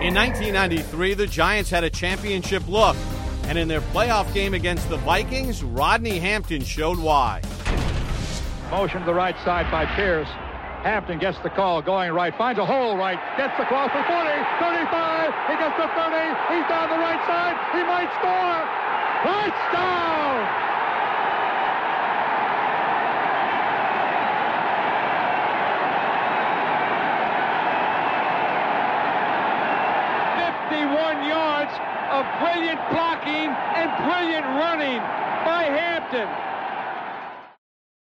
In 1993, the Giants had a championship look, and in their playoff game against the Vikings, Rodney Hampton showed why. Motion to the right side by Pierce. Hampton gets the call, going right, finds a hole right, gets the cross for 40, 35, he gets to 30, he's down the right side, he might score! Touchdown! Yards of brilliant blocking and brilliant running by Hampton.